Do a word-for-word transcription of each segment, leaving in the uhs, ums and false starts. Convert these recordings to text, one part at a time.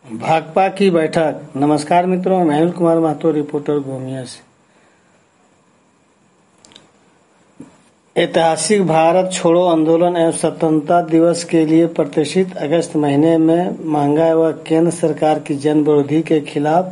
भाकपा की बैठक। नमस्कार मित्रों, मैं अनिल कुमार महतो, रिपोर्टर गोमिया से। ऐतिहासिक भारत छोड़ो आंदोलन एवं स्वतंत्रता दिवस के लिए प्रतिष्ठित अगस्त महीने में महंगाई व केंद्र सरकार की जन विरोधी के खिलाफ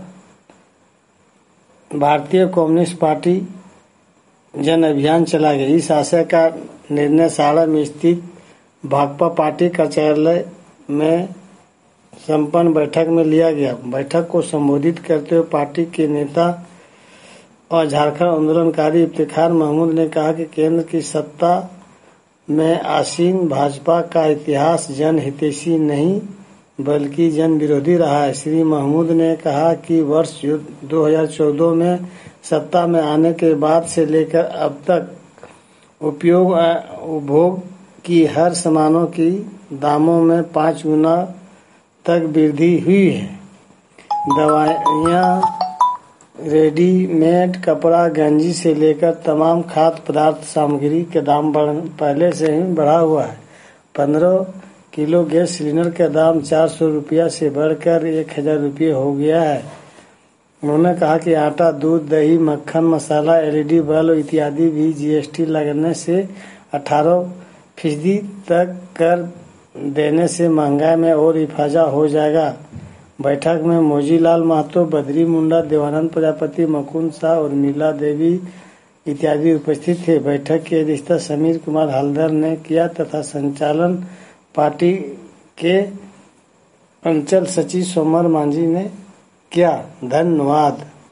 भारतीय कम्युनिस्ट पार्टी जन अभियान चला गया। इस आशय का निर्णय साड़ा में स्थित भाकपा पार्टी कार्यालय में संपन्न बैठक में लिया गया। बैठक को संबोधित करते हुए पार्टी के नेता और झारखंड आंदोलनकारी इफ्तिखार महमूद ने कहा कि केंद्र की सत्ता में आसीन भाजपा का इतिहास जन हितैषी नहीं बल्कि जन विरोधी रहा है। श्री महमूद ने कहा कि वर्ष दो हज़ार चौदह में सत्ता में आने के बाद से लेकर अब तक उपयोग उपभोग की हर सामानों की दामों में पाँच गुना तक वृद्धि हुई है। दवाइयाँ, रेडीमेड कपड़ा, गंजी से लेकर तमाम खाद्य पदार्थ सामग्री के दाम पहले से ही बढ़ा हुआ है। पंद्रह किलो गैस सिलेंडर का दाम चार सौ रुपया से बढ़कर एक हजार रुपये हो गया है। उन्होंने कहा कि आटा, दूध, दही, मक्खन, मसाला, एलईडी बल्ब इत्यादि भी जीएसटी लगने से अठारह फीसदी तक कर देने से महंगाई में और इजाफा हो जाएगा। बैठक में मोजीलाल महतो, बद्री मुंडा, देवानंद प्रजापति, मुकुंद शाह और मीला देवी इत्यादि उपस्थित थे। बैठक की अध्यक्षता समीर कुमार हल्दर ने किया तथा संचालन पार्टी के अंचल सचिव सोमर मांझी ने किया। धन्यवाद।